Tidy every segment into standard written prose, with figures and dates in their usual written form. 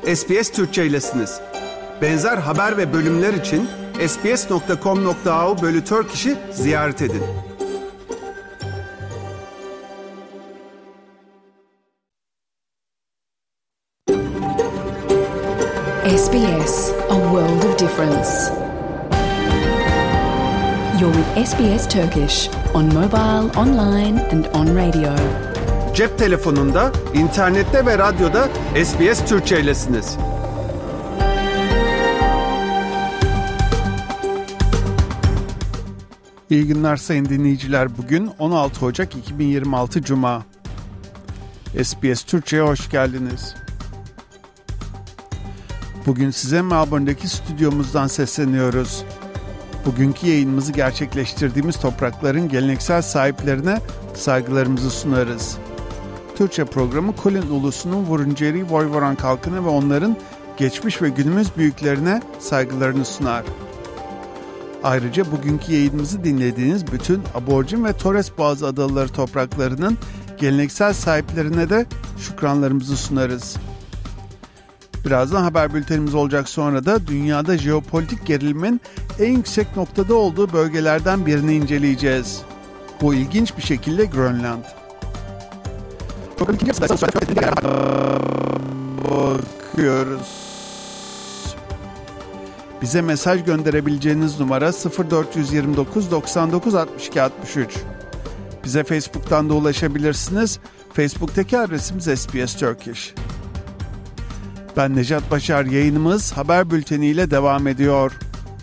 SBS Türkçe'ylesiniz. Benzer haber ve bölümler için sbs.com.au/Turkish'i ziyaret edin. SBS, a world of difference. You're with SBS Turkish on mobile, online and on radio. Cep telefonunda, internette ve radyoda SBS Türkçe'ylesiniz. İyi günler sayın dinleyiciler. Bugün 16 Ocak 2026 Cuma. SBS Türkçe'ye hoş geldiniz. Bugün size Melbourne'deki stüdyomuzdan sesleniyoruz. Bugünkü yayınımızı gerçekleştirdiğimiz toprakların geleneksel sahiplerine saygılarımızı sunarız. Türkçe programı Kulin ulusunun Wurundjeri Woiwurrung halkına ve onların geçmiş ve günümüz büyüklerine saygılarını sunar. Ayrıca bugünkü yayınımızı dinlediğiniz bütün Aborjin ve Torres Boğazı adaları topraklarının geleneksel sahiplerine de şükranlarımızı sunarız. Birazdan haber bültenimiz olacak, sonra da dünyada jeopolitik gerilimin en yüksek noktada olduğu bölgelerden birini inceleyeceğiz. Bu ilginç bir şekilde Grönland. Bakıyoruz. Bize mesaj gönderebileceğiniz numara 0429 99 62 63. Bize Facebook'tan da ulaşabilirsiniz. Facebook'taki adresimiz SBS Turkish. Ben Necat Başar, yayınımız haber bülteniyle devam ediyor.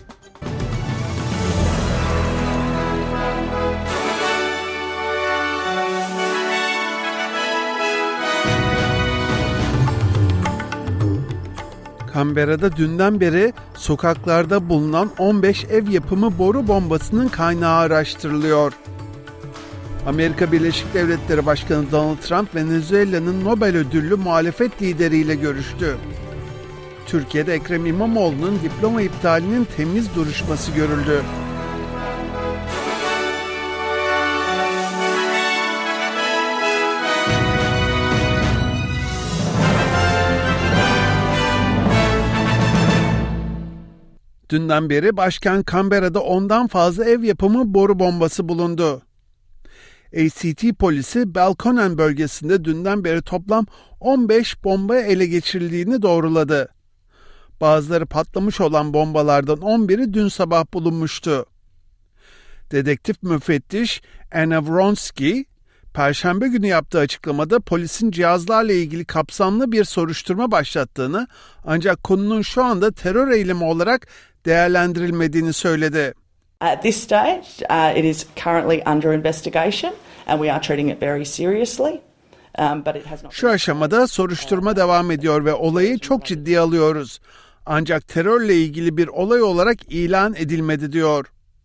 Canberra'da dünden beri sokaklarda bulunan 15 ev yapımı boru bombasının kaynağı araştırılıyor. Amerika Birleşik Devletleri Başkanı Donald Trump, Venezuela'nın Nobel ödüllü muhalefet lideriyle görüştü. Türkiye'de Ekrem İmamoğlu'nun diploma iptalinin temiz duruşması görüldü. Dünden beri başkent Canberra'da 10'dan fazla ev yapımı boru bombası bulundu. ACT polisi Belconnen bölgesinde dünden beri toplam 15 bomba ele geçirildiğini doğruladı. Bazıları patlamış olan bombalardan 11'i dün sabah bulunmuştu. Dedektif müfettiş Anna Vronsky, Perşembe günü yaptığı açıklamada polisin cihazlarla ilgili kapsamlı bir soruşturma başlattığını, ancak konunun şu anda terör eylemi olarak değerlendirilmediğini söyledi. At this stage, it is currently under investigation and we are treating it very seriously. Şu aşamada soruşturma devam ediyor ve olayı çok ciddiye alıyoruz. Ancak terörle ilgili bir olay olarak ilan edilmedi, diyor.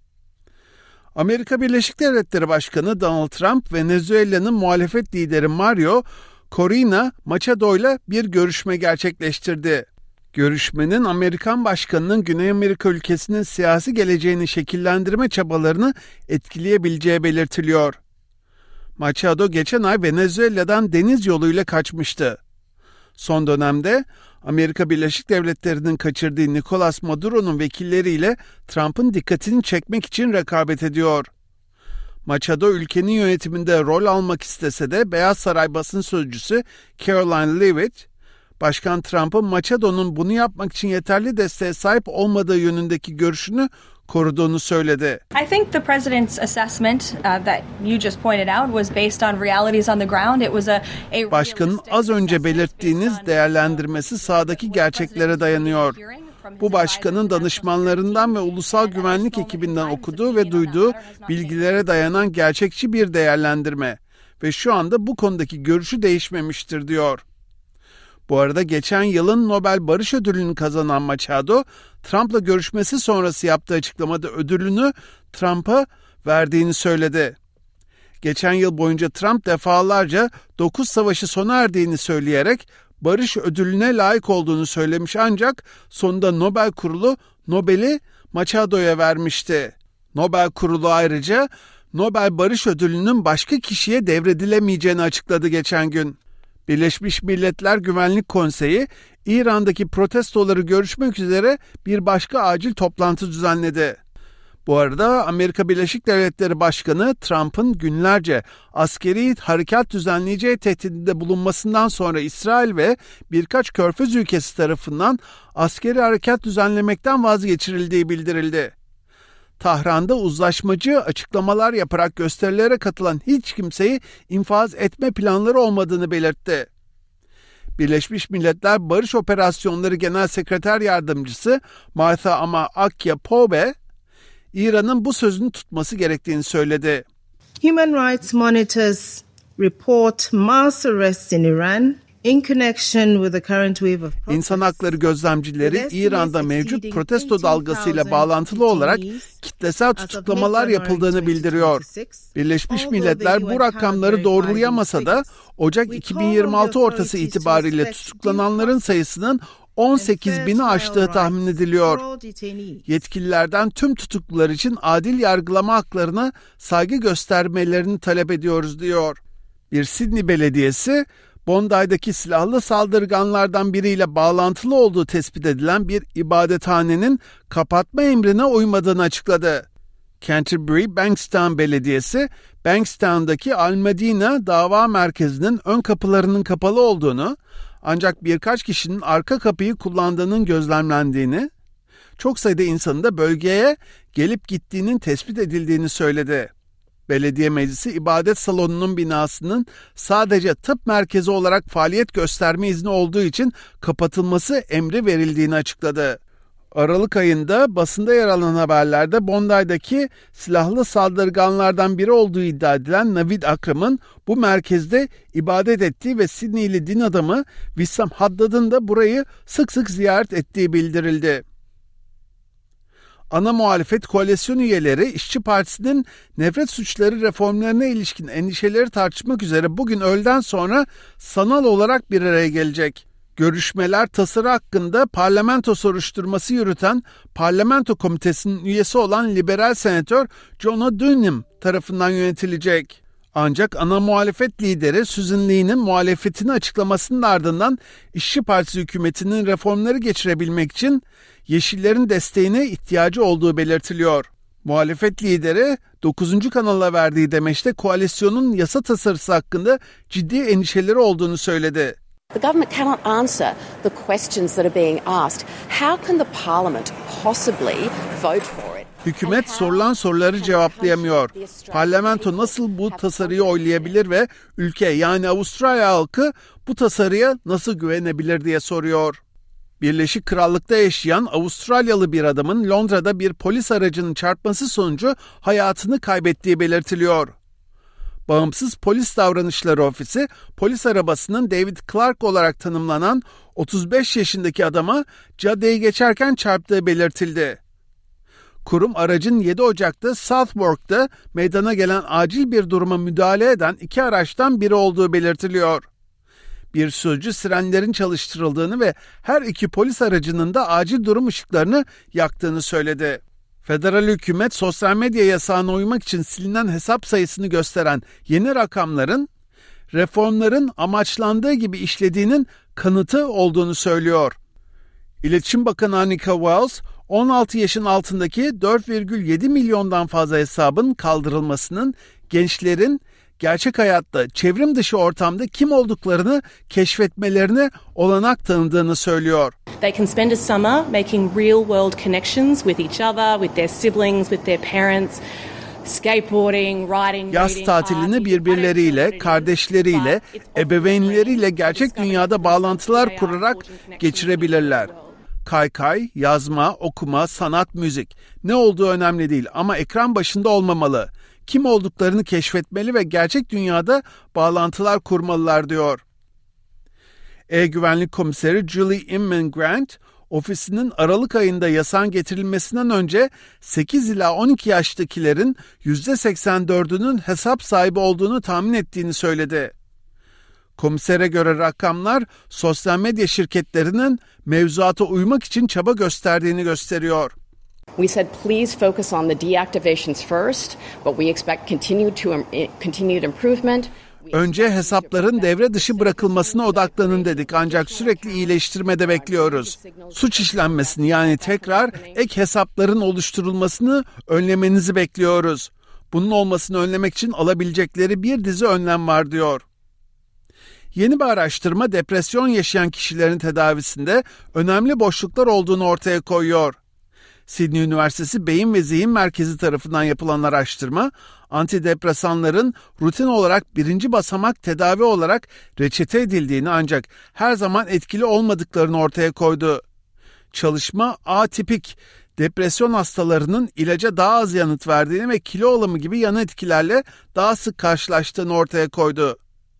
Amerika Birleşik Devletleri Başkanı Donald Trump, Venezuela'nın muhalefet lideri Mario Corina Machado'yla bir görüşme gerçekleştirdi. Görüşmenin Amerikan başkanının Güney Amerika ülkesinin siyasi geleceğini şekillendirme çabalarını etkileyebileceği belirtiliyor. Machado geçen ay Venezuela'dan deniz yoluyla kaçmıştı. Son dönemde Amerika Birleşik Devletleri'nin kaçırdığı Nicolas Maduro'nun vekilleriyle Trump'ın dikkatini çekmek için rekabet ediyor. Machado ülkenin yönetiminde rol almak istese de Beyaz Saray basın sözcüsü Caroline Leavitt, Başkan Trump'ın Machado'nun bunu yapmak için yeterli desteğe sahip olmadığı yönündeki görüşünü koruduğunu söyledi. I think the president's assessment that you just pointed out was based on realities on the ground. It was a Başkanın az önce belirttiğiniz değerlendirmesi sahadaki gerçeklere dayanıyor. Bu başkanın danışmanlarından ve ulusal güvenlik ekibinden okuduğu ve duyduğu bilgilere dayanan gerçekçi bir değerlendirme ve şu anda bu konudaki görüşü değişmemiştir, diyor. Bu arada geçen yılın Nobel Barış Ödülünü kazanan Machado, Trump'la görüşmesi sonrası yaptığı açıklamada ödülünü Trump'a verdiğini söyledi. Geçen yıl boyunca Trump defalarca 9 savaşı sona erdiğini söyleyerek barış ödülüne layık olduğunu söylemiş, ancak sonunda Nobel Kurulu Nobel'i Machado'ya vermişti. Nobel Kurulu ayrıca Nobel Barış Ödülü'nün başka kişiye devredilemeyeceğini açıkladı geçen gün. Birleşmiş Milletler Güvenlik Konseyi, İran'daki protestoları görüşmek üzere bir başka acil toplantı düzenledi. Bu arada Amerika Birleşik Devletleri Başkanı Trump'ın günlerce askeri harekat düzenleyeceği tehdidinde bulunmasından sonra İsrail ve birkaç Körfez ülkesi tarafından askeri harekat düzenlemekten vazgeçirildiği bildirildi. Tahran'da uzlaşmacı açıklamalar yaparak gösterilere katılan hiç kimseyi infaz etme planları olmadığını belirtti. Birleşmiş Milletler Barış Operasyonları Genel Sekreter Yardımcısı Martha Ama-Akya-Pobe, İran'ın bu sözünü tutması gerektiğini söyledi. Human Rights Monitors report mass arrests in Iran in connection with the current wave of protests. İnsan hakları gözlemcileri İran'da mevcut protesto dalgasıyla bağlantılı olarak kitlesel tutuklamalar yapıldığını bildiriyor. Birleşmiş Milletler bu rakamları doğrulayamasa da Ocak 2026 ortası itibariyle tutuklananların sayısının 18.000'i aştığı tahmin ediliyor. Yetkililerden tüm tutuklular için adil yargılama haklarına saygı göstermelerini talep ediyoruz diyor. Bir Sydney Belediyesi, Bondi'daki silahlı saldırganlardan biriyle bağlantılı olduğu tespit edilen bir ibadethanenin kapatma emrine uymadığını açıkladı. Canterbury Bankstown Belediyesi, Bankstown'daki Al-Medina dava merkezinin ön kapılarının kapalı olduğunu, ancak birkaç kişinin arka kapıyı kullandığının gözlemlendiğini, çok sayıda insanın da bölgeye gelip gittiğinin tespit edildiğini söyledi. Belediye Meclisi ibadet salonunun binasının sadece tıp merkezi olarak faaliyet gösterme izni olduğu için kapatılması emri verildiğini açıkladı. Aralık ayında basında yer alan haberlerde Bondi'daki silahlı saldırganlardan biri olduğu iddia edilen Navid Akram'ın bu merkezde ibadet ettiği ve Sydneyli din adamı Wissam Haddad'ın da burayı sık sık ziyaret ettiği bildirildi. Ana muhalefet koalisyon üyeleri İşçi Partisi'nin nefret suçları reformlarına ilişkin endişeleri tartışmak üzere bugün öğleden sonra sanal olarak bir araya gelecek. Görüşmeler tasarı hakkında parlamento soruşturması yürüten Parlamento Komitesi'nin üyesi olan liberal senatör John O'Donnell tarafından yönetilecek. Ancak ana muhalefet lideri Susan Lee'nin muhalefetini açıklamasının ardından İşçi Partisi hükümetinin reformları geçirebilmek için Yeşillerin desteğine ihtiyacı olduğu belirtiliyor. Muhalefet lideri 9. kanala verdiği demeçte koalisyonun yasa tasarısı hakkında ciddi endişeleri olduğunu söyledi. The government cannot answer the questions that are being asked. How can the parliament possibly vote for it? Hükümet sorulan soruları cevaplayamıyor. Parlamento nasıl bu tasarıyı oylayabilir ve ülke yani Avustralya halkı bu tasarıya nasıl güvenebilir diye soruyor. Birleşik Krallık'ta yaşayan Avustralyalı bir adamın Londra'da bir polis aracının çarpması sonucu hayatını kaybettiği belirtiliyor. Bağımsız Polis Davranışları Ofisi, polis arabasının David Clark olarak tanımlanan 35 yaşındaki adama caddeyi geçerken çarptığı belirtildi. Kurum aracın 7 Ocak'ta Southwark'ta meydana gelen acil bir duruma müdahale eden 2 araçtan biri olduğu belirtiliyor. Bir sözcü sirenlerin çalıştırıldığını ve her 2 polis aracının da acil durum ışıklarını yaktığını söyledi. Federal hükümet sosyal medya yasağına uymak için silinen hesap sayısını gösteren yeni rakamların reformların amaçlandığı gibi işlediğinin kanıtı olduğunu söylüyor. İletişim Bakanı Annika Wells, 16 yaşın altındaki 4,7 milyondan fazla hesabın kaldırılmasının gençlerin gerçek hayatta çevrim dışı ortamda kim olduklarını keşfetmelerine olanak tanıdığını söylüyor. They can spend a summer making real world connections with each other, with their siblings, with their parents. Skateboarding, riding, yaz tatilini birbirleriyle, kardeşleriyle, ebeveynleriyle gerçek dünyada bağlantılar kurarak geçirebilirler. Kaykay, yazma, okuma, sanat, müzik. Ne olduğu önemli değil ama ekran başında olmamalı. Kim olduklarını keşfetmeli ve gerçek dünyada bağlantılar kurmalılar diyor. E-Güvenlik Komiseri Julie Inman Grant, ofisinin Aralık ayında yasağın getirilmesinden önce 8 ila 12 yaştakilerin %84'ünün hesap sahibi olduğunu tahmin ettiğini söyledi. Komisere göre rakamlar sosyal medya şirketlerinin mevzuata uymak için çaba gösterdiğini gösteriyor. We said please focus on the deactivations first, but we expect continued improvement. Önce hesapların devre dışı bırakılmasına odaklanın dedik ancak sürekli iyileştirmede bekliyoruz. Suç işlenmesini yani tekrar ek hesapların oluşturulmasını önlemenizi bekliyoruz. Bunun olmasını önlemek için alabilecekleri bir dizi önlem var diyor. Yeni bir araştırma depresyon yaşayan kişilerin tedavisinde önemli boşluklar olduğunu ortaya koyuyor. Sydney Üniversitesi Beyin ve Zihin Merkezi tarafından yapılan araştırma, antidepresanların rutin olarak birinci basamak tedavi olarak reçete edildiğini ancak her zaman etkili olmadıklarını ortaya koydu. Çalışma, atipik depresyon hastalarının ilaca daha az yanıt verdiğini ve kilo alımı gibi yan etkilerle daha sık karşılaştığını ortaya koydu.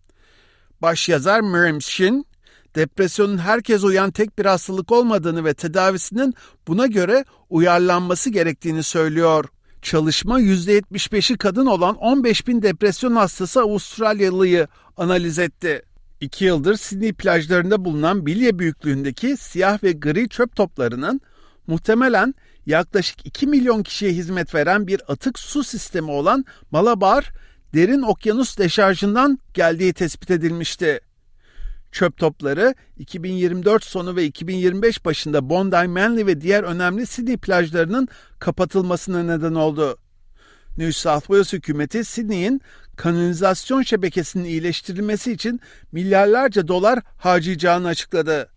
Başyazar Miriam Shin, depresyonun herkese uyan tek bir hastalık olmadığını ve tedavisinin buna göre uyarlanması gerektiğini söylüyor. Çalışma %75'i kadın olan 15.000 depresyon hastası Avustralyalıyı analiz etti. 2 yıldır Sydney plajlarında bulunan bilye büyüklüğündeki siyah ve gri çöp toplarının muhtemelen yaklaşık 2 milyon kişiye hizmet veren bir atık su sistemi olan Malabar Derin Okyanus Deşarjı'ndan geldiği tespit edilmişti. Çöp topları 2024 sonu ve 2025 başında Bondi, Manly ve diğer önemli Sydney plajlarının kapatılmasına neden oldu. New South Wales hükümeti Sydney'in kanalizasyon şebekesinin iyileştirilmesi için milyarlarca dolar harcayacağını açıkladı.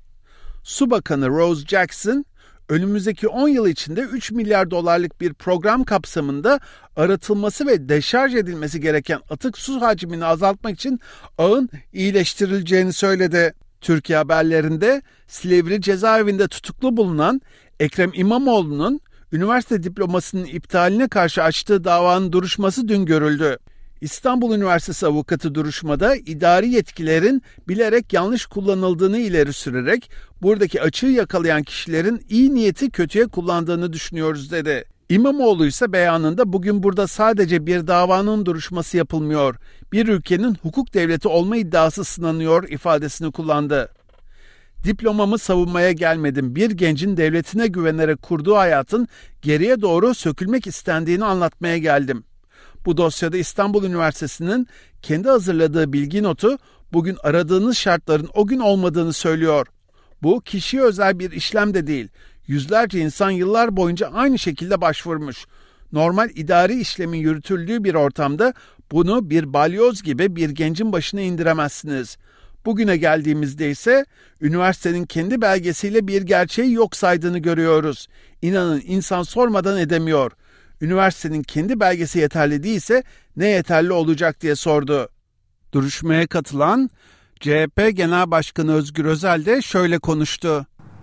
Su Bakanı Rose Jackson, önümüzdeki 10 yıl içinde 3 milyar dolarlık bir program kapsamında arıtılması ve deşarj edilmesi gereken atık su hacmini azaltmak için ağın iyileştirileceğini söyledi. Türkiye haberlerinde Silivri cezaevinde tutuklu bulunan Ekrem İmamoğlu'nun üniversite diplomasının iptaline karşı açtığı davanın duruşması dün görüldü. İstanbul Üniversitesi avukatı duruşmada idari yetkilerin bilerek yanlış kullanıldığını ileri sürerek buradaki açığı yakalayan kişilerin iyi niyeti kötüye kullandığını düşünüyoruz dedi. İmamoğlu ise beyanında bugün burada sadece bir davanın duruşması yapılmıyor, bir ülkenin hukuk devleti olma iddiası sınanıyor ifadesini kullandı. Diplomamı savunmaya gelmedim, bir gencin devletine güvenerek kurduğu hayatın geriye doğru sökülmek istendiğini anlatmaya geldim. Bu dosyada İstanbul Üniversitesi'nin kendi hazırladığı bilgi notu bugün aradığınız şartların o gün olmadığını söylüyor. Bu kişiye özel bir işlem de değil. Yüzlerce insan yıllar boyunca aynı şekilde başvurmuş. Normal idari işlemin yürütüldüğü bir ortamda bunu bir balyoz gibi bir gencin başına indiremezsiniz. Bugüne geldiğimizde ise üniversitenin kendi belgesiyle bir gerçeği yok saydığını görüyoruz. İnanın insan sormadan edemiyor. Üniversitenin kendi belgesi yeterli değilse ne yeterli olacak diye sordu. Duruşmaya katılan CHP Genel Başkanı Özgür Özel de şöyle konuştu.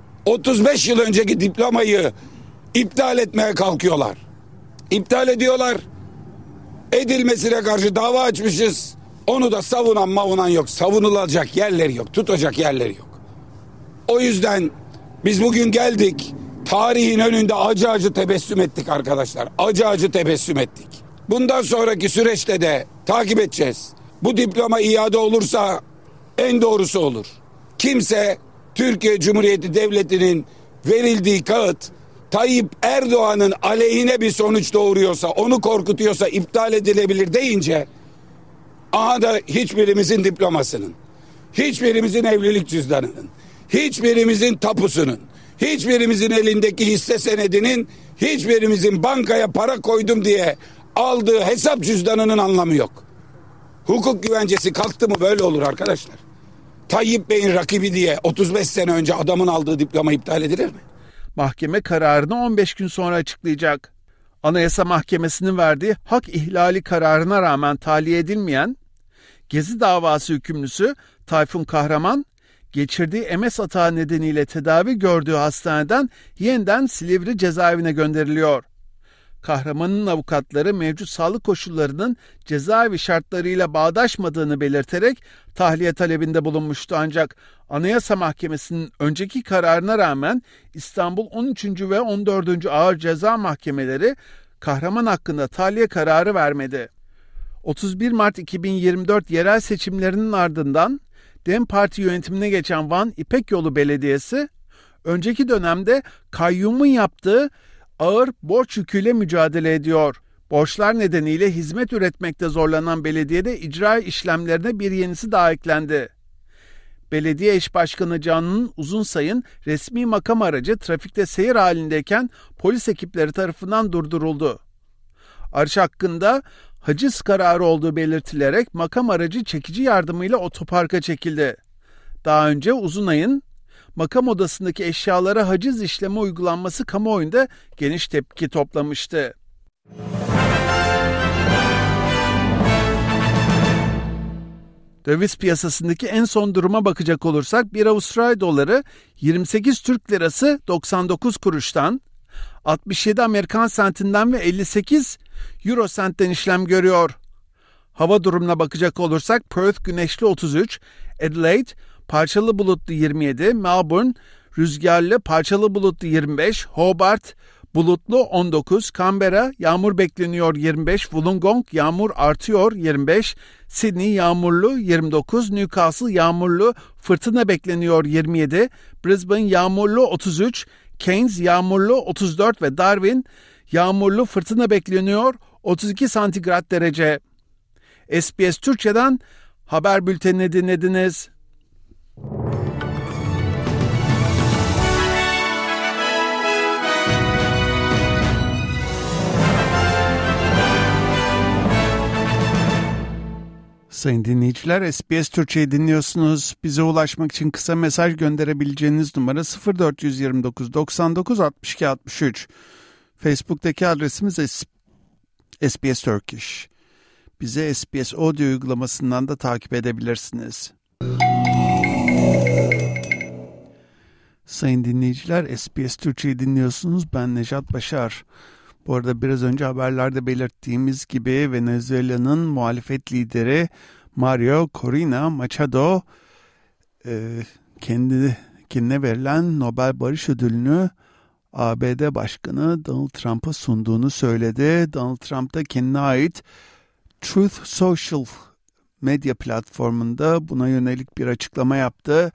35 yıl önceki diplomayı iptal etmeye kalkıyorlar. İptal ediyorlar. Edilmesine karşı dava açmışız. Onu da savunan yok. Savunulacak yerleri yok. Tutacak yerleri yok. O yüzden biz bugün geldik. Tarihin önünde acı acı tebessüm ettik arkadaşlar. Acı acı tebessüm ettik. Bundan sonraki süreçte de takip edeceğiz. Bu diploma iade olursa en doğrusu olur. Kimse Türkiye Cumhuriyeti Devleti'nin verildiği kağıt Tayyip Erdoğan'ın aleyhine bir sonuç doğuruyorsa, onu korkutuyorsa iptal edilebilir deyince aha da hiçbirimizin diplomasının, hiçbirimizin evlilik cüzdanının, hiçbirimizin tapusunun, hiçbirimizin elindeki hisse senedinin, hiçbirimizin bankaya para koydum diye aldığı hesap cüzdanının anlamı yok. Hukuk güvencesi kalktı mı böyle olur arkadaşlar. Tayyip Bey'in rakibi diye 35 sene önce adamın aldığı diploma iptal edilir mi? Mahkeme kararını 15 gün sonra açıklayacak. Anayasa Mahkemesi'nin verdiği hak ihlali kararına rağmen tahliye edilmeyen Gezi davası hükümlüsü Tayfun Kahraman, geçirdiği MS atağı nedeniyle tedavi gördüğü hastaneden yeniden Silivri cezaevine gönderiliyor. Kahraman'ın avukatları mevcut sağlık koşullarının cezaevi şartlarıyla bağdaşmadığını belirterek tahliye talebinde bulunmuştu ancak Anayasa Mahkemesi'nin önceki kararına rağmen İstanbul 13. ve 14. Ağır Ceza Mahkemeleri Kahraman hakkında tahliye kararı vermedi. 31 Mart 2024 yerel seçimlerinin ardından DEM Parti yönetimine geçen Van İpekyolu Belediyesi, önceki dönemde kayyumun yaptığı ağır borç yüküyle mücadele ediyor. Borçlar nedeniyle hizmet üretmekte zorlanan belediyede icra işlemlerine bir yenisi daha eklendi. Belediye eş başkanı Canan Uzunsay'ın resmi makam aracı trafikte seyir halindeyken polis ekipleri tarafından durduruldu. Araç hakkında haciz kararı olduğu belirtilerek makam aracı çekici yardımıyla otoparka çekildi. Daha önce Uzunay'ın makam odasındaki eşyalara haciz işlemi uygulanması kamuoyunda geniş tepki toplamıştı. Döviz piyasasındaki en son duruma bakacak olursak 1 Avustralya doları 28 Türk lirası 99 kuruştan, 67 Amerikan sentinden ve 58 Euro sentten işlem görüyor. Hava durumuna bakacak olursak Perth güneşli 33, Adelaide parçalı bulutlu 27, Melbourne rüzgarlı parçalı bulutlu 25, Hobart bulutlu 19, Canberra yağmur bekleniyor 25, Wollongong yağmur artıyor 25, Sydney yağmurlu 29, Newcastle yağmurlu fırtına bekleniyor 27, Brisbane yağmurlu 33, Cairns yağmurlu 34 ve Darwin yağmurlu fırtına bekleniyor 32 santigrat derece. SBS Türkçe'den haber bültenini dinlediniz. Sayın dinleyiciler, SBS Türkçe'yi dinliyorsunuz. Bize ulaşmak için kısa mesaj gönderebileceğiniz numara 0429 99 62 63. Facebook'taki adresimiz SBS Turkish. Bize SBS Audio uygulamasından da takip edebilirsiniz. Sayın dinleyiciler, SBS Türkçe'yi dinliyorsunuz. Ben Nejat Başar. Bu arada biraz önce haberlerde belirttiğimiz gibi Venezuela'nın muhalefet lideri Mario Corina Machado kendine verilen Nobel Barış Ödülünü ABD Başkanı Donald Trump'a sunduğunu söyledi. Donald Trump da kendine ait Truth Social medya platformunda buna yönelik bir açıklama yaptı.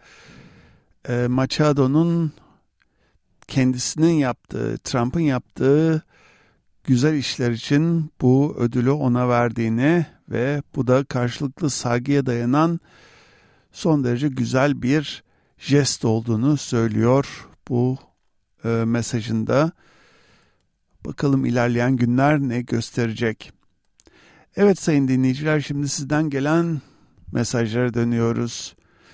Machado'nun kendisinin yaptığı, Trump'ın yaptığı güzel işler için bu ödülü ona verdiğini ve bu da karşılıklı saygıya dayanan son derece güzel bir jest olduğunu söylüyor bu mesajında. Bakalım ilerleyen günler ne gösterecek. Evet sayın dinleyiciler, şimdi sizden gelen mesajlara dönüyoruz.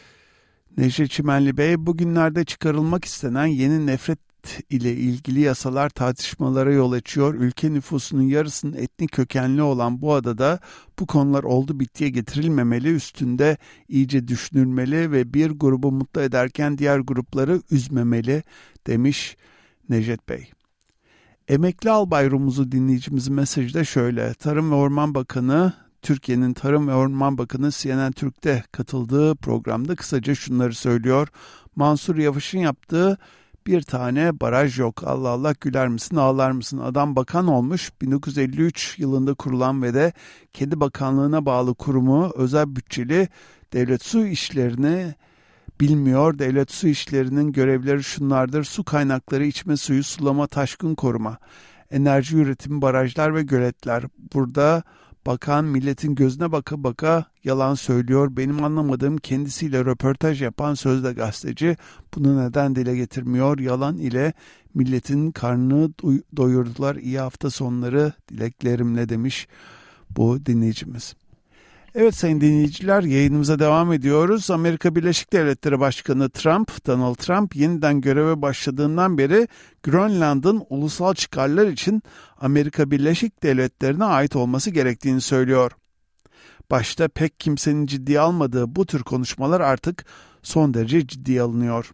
Necdet Çimenli Bey, bugünlerde çıkarılmak istenen yeni nefret ile ilgili yasalar tartışmalara yol açıyor. Ülke nüfusunun yarısının etnik kökenli olan bu adada bu konular oldu bittiye getirilmemeli, üstünde iyice düşünülmeli ve bir grubu mutlu ederken diğer grupları üzmemeli demiş Necdet Bey. Emekli Albay Rumuz'u dinleyicimizin mesajı da şöyle. Tarım ve Orman Bakanı, Türkiye'nin Tarım ve Orman Bakanı CNN Türk'te katıldığı programda kısaca şunları söylüyor. Mansur Yavaş'ın yaptığı bir tane baraj yok. Allah Allah, güler misin ağlar mısın? Adam bakan olmuş. 1953 yılında kurulan ve de kendi bakanlığına bağlı kurumu özel bütçeli devlet su işlerini bilmiyor. Devlet su işlerinin görevleri şunlardır: su kaynakları, içme suyu, sulama, taşkın koruma, enerji üretimi, barajlar ve göletler. Burada bakan milletin gözüne baka baka yalan söylüyor. Benim anlamadığım, kendisiyle röportaj yapan sözde gazeteci bunu neden dile getirmiyor? Yalan ile milletin karnını doyurdular. İyi hafta sonları dileklerimle demiş bu dinleyicimiz. Evet sayın dinleyiciler, yayınımıza devam ediyoruz. Amerika Birleşik Devletleri Başkanı Donald Trump yeniden göreve başladığından beri Grönland'ın ulusal çıkarlar için Amerika Birleşik Devletleri'ne ait olması gerektiğini söylüyor. Başta pek kimsenin ciddiye almadığı bu tür konuşmalar artık son derece ciddiye alınıyor.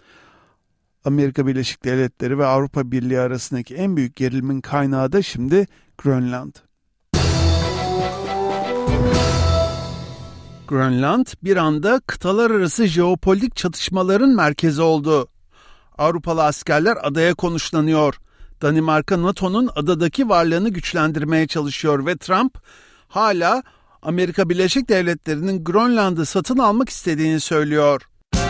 Amerika Birleşik Devletleri ve Avrupa Birliği arasındaki en büyük gerilimin kaynağı da şimdi Grönland. Grönland bir anda kıtalar arası jeopolitik çatışmaların merkezi oldu. Avrupalı askerler adaya konuşlanıyor. Danimarka NATO'nun adadaki varlığını güçlendirmeye çalışıyor ve Trump hala Amerika Birleşik Devletleri'nin Grönland'ı satın almak istediğini söylüyor.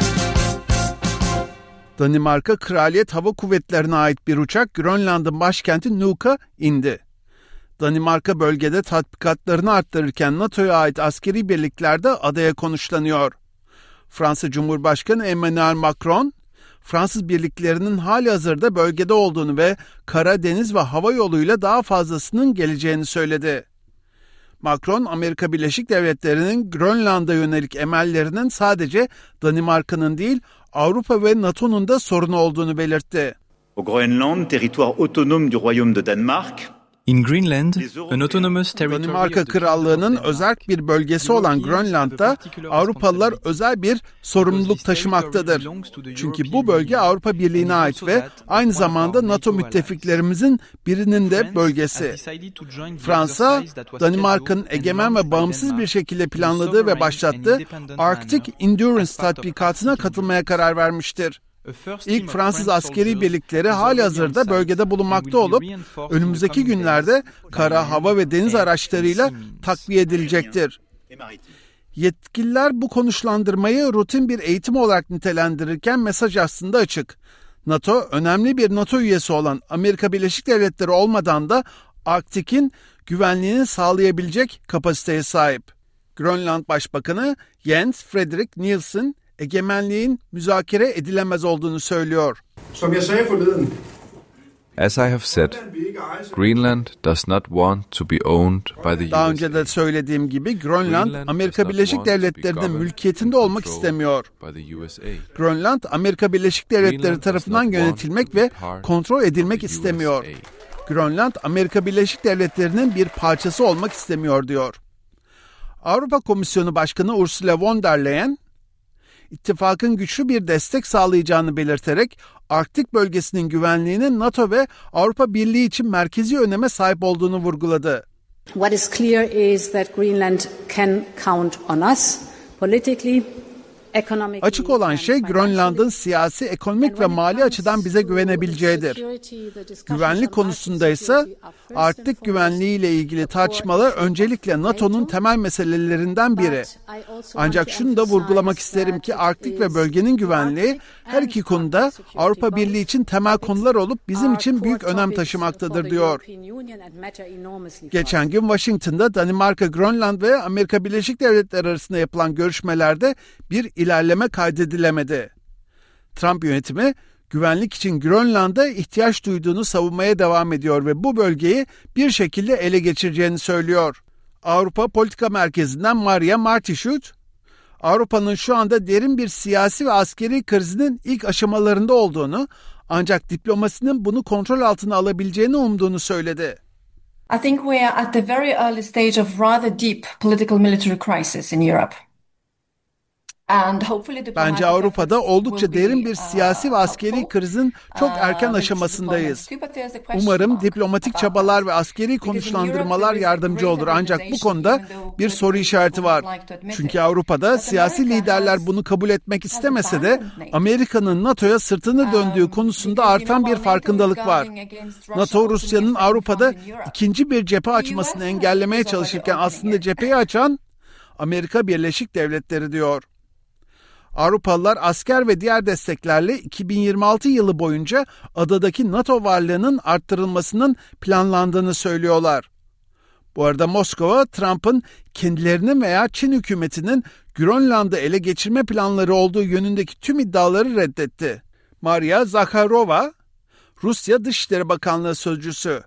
Danimarka Kraliyet Hava Kuvvetleri'ne ait bir uçak Grönland'ın başkenti Nuuk'a indi. Danimarka bölgede tatbikatlarını arttırırken NATO'ya ait askeri birlikler de adaya konuşlanıyor. Fransa Cumhurbaşkanı Emmanuel Macron, Fransız birliklerinin halihazırda bölgede olduğunu ve kara, deniz ve hava yoluyla daha fazlasının geleceğini söyledi. Macron, Amerika Birleşik Devletleri'nin Grönland'a yönelik emellerinin sadece Danimarka'nın değil, Avrupa ve NATO'nun da sorunu olduğunu belirtti. Au Groenland, territoire autonome du Royaume de Danemark, In Greenland, an autonomous territory Danimarka Krallığı'nın özerk bir bölgesi olan Grönland'da Avrupalılar özel bir sorumluluk taşımaktadır. Çünkü bu bölge Avrupa Birliği'ne ait ve aynı zamanda NATO müttefiklerimizin birinin de bölgesi. Fransa, Danimarka'nın egemen ve bağımsız bir şekilde planladığı ve başlattığı Arctic Endurance tatbikatına katılmaya karar vermiştir. İlk Fransız askeri birlikleri halihazırda bölgede bulunmakta olup önümüzdeki günlerde kara, hava ve deniz araçlarıyla takviye edilecektir. Yetkililer bu konuşlandırmayı rutin bir eğitim olarak nitelendirirken mesaj aslında açık. NATO, önemli bir NATO üyesi olan Amerika Birleşik Devletleri olmadan da Arktik'in güvenliğini sağlayabilecek kapasiteye sahip. Grönland Başbakanı Jens Frederik Nielsen, egemenliğin müzakere edilemez olduğunu söylüyor. As I have said, Greenland does not want to be owned by the USA. Daha önce de söylediğim gibi Grönland, Amerika Birleşik Devletleri'nin mülkiyetinde olmak istemiyor. Grönland, Amerika Birleşik Devletleri tarafından yönetilmek ve kontrol edilmek istemiyor. Grönland, Amerika Birleşik Devletleri'nin bir parçası olmak istemiyor diyor. Avrupa Komisyonu Başkanı Ursula von der Leyen, İttifakın güçlü bir destek sağlayacağını belirterek Arktik bölgesinin güvenliğinin NATO ve Avrupa Birliği için merkezi öneme sahip olduğunu vurguladı. What is clear is that Greenland can count on us politically. Açık olan şey Grönland'ın siyasi, ekonomik ve mali açıdan bize güvenebileceğidir. Güvenlik konusunda ise Arktik güvenliği ile ilgili tartışmalar öncelikle NATO'nun temel meselelerinden biri. Ancak şunu da vurgulamak isterim ki Arktik ve bölgenin güvenliği her iki konuda Avrupa Birliği için temel konular olup bizim için büyük önem taşımaktadır diyor. Geçen gün Washington'da Danimarka, Grönland ve Amerika Birleşik Devletleri arasında yapılan görüşmelerde bir ilerleme kaydedilemedi. Trump yönetimi güvenlik için Grönland'a ihtiyaç duyduğunu savunmaya devam ediyor ve bu bölgeyi bir şekilde ele geçireceğini söylüyor. Avrupa Politika Merkezi'nden Maria Martischut, Avrupa'nın şu anda derin bir siyasi ve askeri krizinin ilk aşamalarında olduğunu, ancak diplomasinin bunu kontrol altına alabileceğini umduğunu söyledi. I think we are at the very early stage of rather deep political military crisis in Europe. Bence Avrupa'da oldukça derin bir siyasi ve askeri krizin çok erken aşamasındayız. Umarım diplomatik çabalar ve askeri konuşlandırmalar yardımcı olur. Ancak bu konuda bir soru işareti var. Çünkü Avrupa'da siyasi liderler bunu kabul etmek istemese de Amerika'nın NATO'ya sırtını döndüğü konusunda artan bir farkındalık var. NATO, Rusya'nın Avrupa'da ikinci bir cephe açmasını engellemeye çalışırken aslında cepheyi açan Amerika Birleşik Devletleri diyor. Avrupalılar asker ve diğer desteklerle 2026 yılı boyunca adadaki NATO varlığının arttırılmasının planlandığını söylüyorlar. Bu arada Moskova, Trump'ın kendilerinin veya Çin hükümetinin Grönland'ı ele geçirme planları olduğu yönündeki tüm iddiaları reddetti. Maria Zakharova, Rusya Dışişleri Bakanlığı sözcüsü.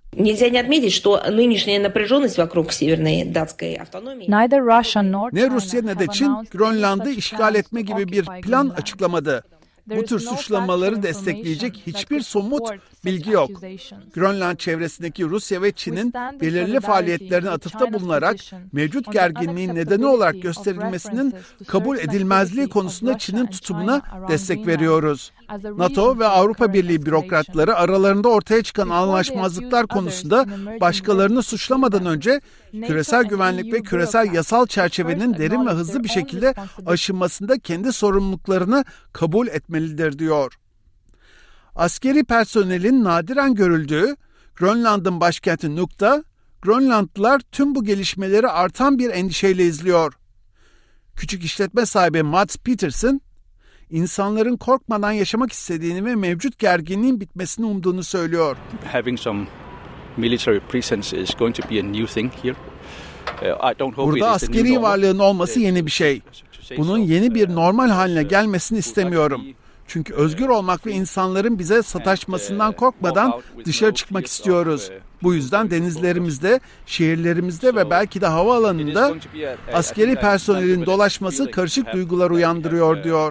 Ne Rusya ne de Çin, Grönland'ı işgal etme gibi bir plan açıklamadı. Bu tür suçlamaları destekleyecek hiçbir somut bilgi yok. Grönland çevresindeki Rusya ve Çin'in belirli faaliyetlerine atıfta bulunarak mevcut gerginliğin nedeni olarak gösterilmesinin kabul edilmezliği konusunda Çin'in tutumuna destek veriyoruz. NATO ve Avrupa Birliği bürokratları aralarında ortaya çıkan anlaşmazlıklar konusunda başkalarını suçlamadan önce küresel güvenlik ve küresel yasal çerçevenin derin ve hızlı bir şekilde aşılmasında kendi sorumluluklarını kabul etmelidir diyor. Askeri personelin nadiren görüldüğü Grönland'ın başkenti Nuuk'ta Grönlandlılar tüm bu gelişmeleri artan bir endişeyle izliyor. Küçük işletme sahibi Mats Petersen, insanların korkmadan yaşamak istediğini ve mevcut gerginliğin bitmesini umduğunu söylüyor. military presence is going to be a new thing here. Burada askeri varlığın olması yeni bir şey. Bunun yeni bir normal haline gelmesini istemiyorum. Çünkü özgür olmak ve insanların bize sataşmasından korkmadan dışarı çıkmak istiyoruz. Bu yüzden denizlerimizde, şehirlerimizde ve belki de havaalanında askeri personelin dolaşması karışık duygular uyandırıyor diyor.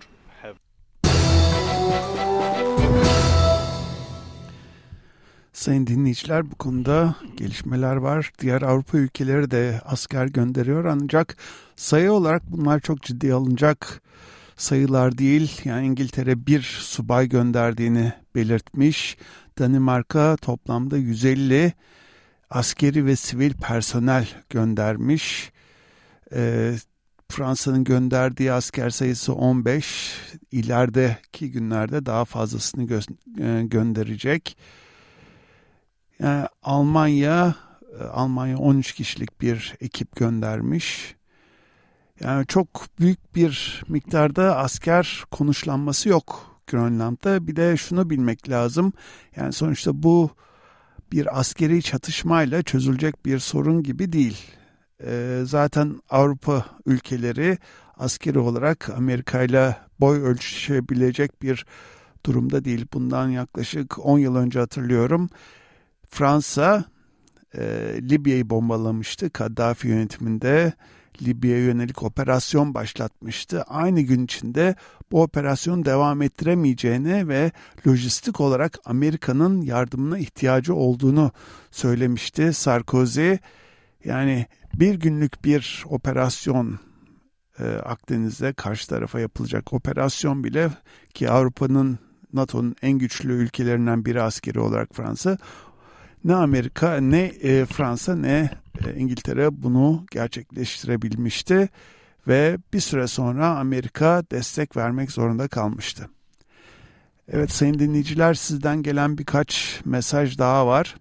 Sayın dinleyiciler, bu konuda gelişmeler var. Diğer Avrupa ülkeleri de asker gönderiyor ancak sayı olarak bunlar çok ciddiye alınacak sayılar değil. Yani İngiltere bir subay gönderdiğini belirtmiş. Danimarka toplamda 150 askeri ve sivil personel göndermiş. Fransa'nın gönderdiği asker sayısı 15. İlerideki günlerde daha fazlasını gönderecek. Yani Almanya 13 kişilik bir ekip göndermiş. Yani çok büyük bir miktarda asker konuşlanması yok Grönland'da. Bir de şunu bilmek lazım. Yani sonuçta bu bir askeri çatışmayla çözülecek bir sorun gibi değil. Zaten Avrupa ülkeleri askeri olarak Amerika ile boy ölçüşebilecek bir durumda değil. Bundan yaklaşık 10 yıl önce hatırlıyorum. Fransa Libya'yı bombalamıştı. Kaddafi yönetiminde Libya'ya yönelik operasyon başlatmıştı. Aynı gün içinde bu operasyonu devam ettiremeyeceğini ve lojistik olarak Amerika'nın yardımına ihtiyacı olduğunu söylemişti Sarkozy. Yani bir günlük bir operasyon, Akdeniz'de karşı tarafa yapılacak operasyon bile, ki Avrupa'nın, NATO'nun en güçlü ülkelerinden biri askeri olarak Fransa, ne Amerika ne Fransa ne İngiltere bunu gerçekleştirebilmişti ve bir süre sonra Amerika destek vermek zorunda kalmıştı. Evet sayın dinleyiciler, sizden gelen birkaç mesaj daha var.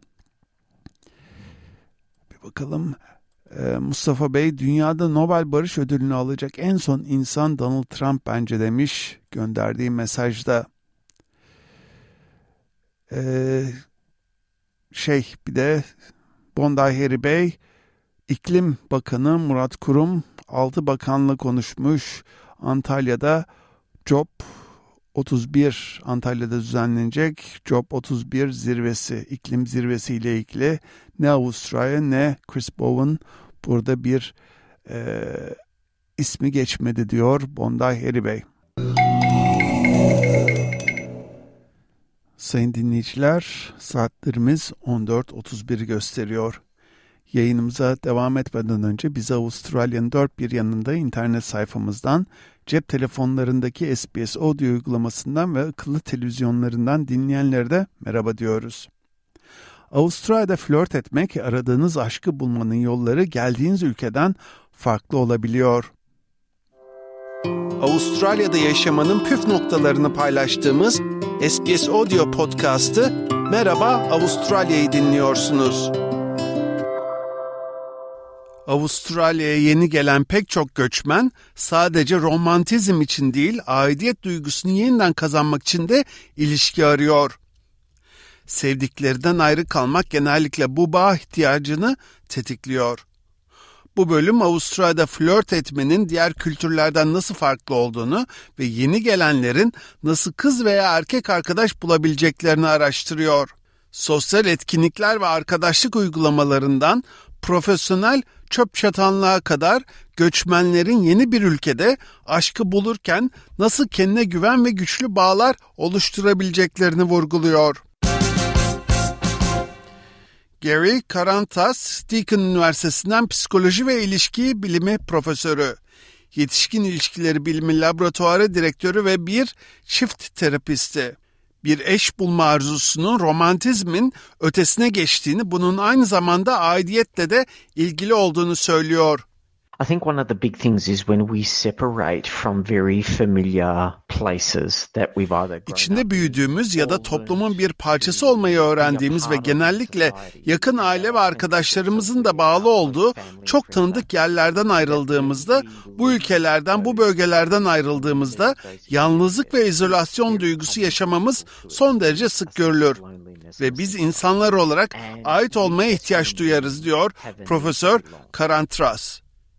Bir bakalım. Mustafa Bey, dünyada Nobel Barış Ödülünü alacak en son insan Donald Trump bence demiş gönderdiği mesajda. Bir de Bonday Heri Bey, İklim Bakanı Murat Kurum 6 bakanla konuşmuş. Antalya'da COP31 Antalya'da düzenlenecek COP31 zirvesi, iklim zirvesi ile ilgili ne Avustralya ne Chris Bowen burada bir ismi geçmedi diyor Bonday Heri Bey. Sayın dinleyiciler, saatlerimiz 14.31 gösteriyor. Yayınımıza devam etmeden önce bizi Avustralya'nın dört bir yanında internet sayfamızdan, cep telefonlarındaki SBS Audio uygulamasından ve akıllı televizyonlarından dinleyenlere de merhaba diyoruz. Avustralya'da flört etmek, aradığınız aşkı bulmanın yolları geldiğiniz ülkeden farklı olabiliyor. Avustralya'da yaşamanın püf noktalarını paylaştığımız SBS Audio Podcast'ı Merhaba Avustralya'yı dinliyorsunuz. Avustralya'ya yeni gelen pek çok göçmen sadece romantizm için değil, aidiyet duygusunu yeniden kazanmak için de ilişki arıyor. Sevdiklerinden ayrı kalmak genellikle bu bağ ihtiyacını tetikliyor. Bu bölüm Avustralya'da flört etmenin diğer kültürlerden nasıl farklı olduğunu ve yeni gelenlerin nasıl kız veya erkek arkadaş bulabileceklerini araştırıyor. Sosyal etkinlikler ve arkadaşlık uygulamalarından profesyonel çöp çatanlığa kadar göçmenlerin yeni bir ülkede aşkı bulurken nasıl kendine güven ve güçlü bağlar oluşturabileceklerini vurguluyor. Gary Karantas, Deakin Üniversitesi'nden psikoloji ve ilişki bilimi profesörü, yetişkin ilişkileri bilimi laboratuvarı direktörü ve bir çift terapisti. Bir eş bulma arzusunun romantizmin ötesine geçtiğini, bunun aynı zamanda aidiyetle de ilgili olduğunu söylüyor. I think one of the big things is when we separate from very familiar places that we've either grown İçinde büyüdüğümüz ya da toplumun bir parçası olmayı öğrendiğimiz ve genellikle yakın aile ve arkadaşlarımızın da bağlı olduğu çok tanıdık yerlerden ayrıldığımızda, bu ülkelerden, bu bölgelerden ayrıldığımızda yalnızlık ve izolasyon duygusu yaşamamız son derece sık görülür. ve biz insanlar olarak ait olmaya ihtiyaç duyarız diyor Profesör Karantras.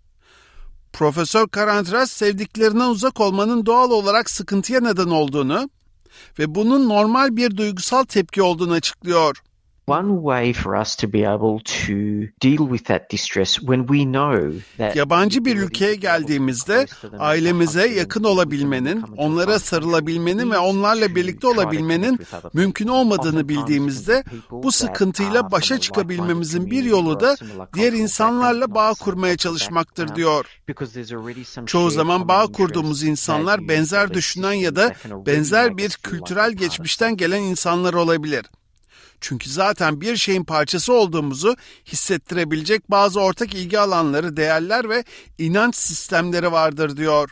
Profesör Karantras sevdiklerinden uzak olmanın doğal olarak sıkıntıya neden olduğunu ve bunun normal bir duygusal tepki olduğunu açıklıyor. One way for us to be able to deal with that distress when we know that yabancı bir ülkeye geldiğimizde ailemize yakın olabilmenin, onlara sarılabilmenin ve onlarla birlikte olabilmenin mümkün olmadığını bildiğimizde bu sıkıntıyla başa çıkabilmemizin bir yolu da diğer insanlarla bağ kurmaya çalışmaktır diyor. Çoğu zaman bağ kurduğumuz insanlar benzer düşünen ya da benzer bir kültürel geçmişten gelen insanlar olabilir. Çünkü zaten bir şeyin parçası olduğumuzu hissettirebilecek bazı ortak ilgi alanları, değerler ve inanç sistemleri vardır diyor.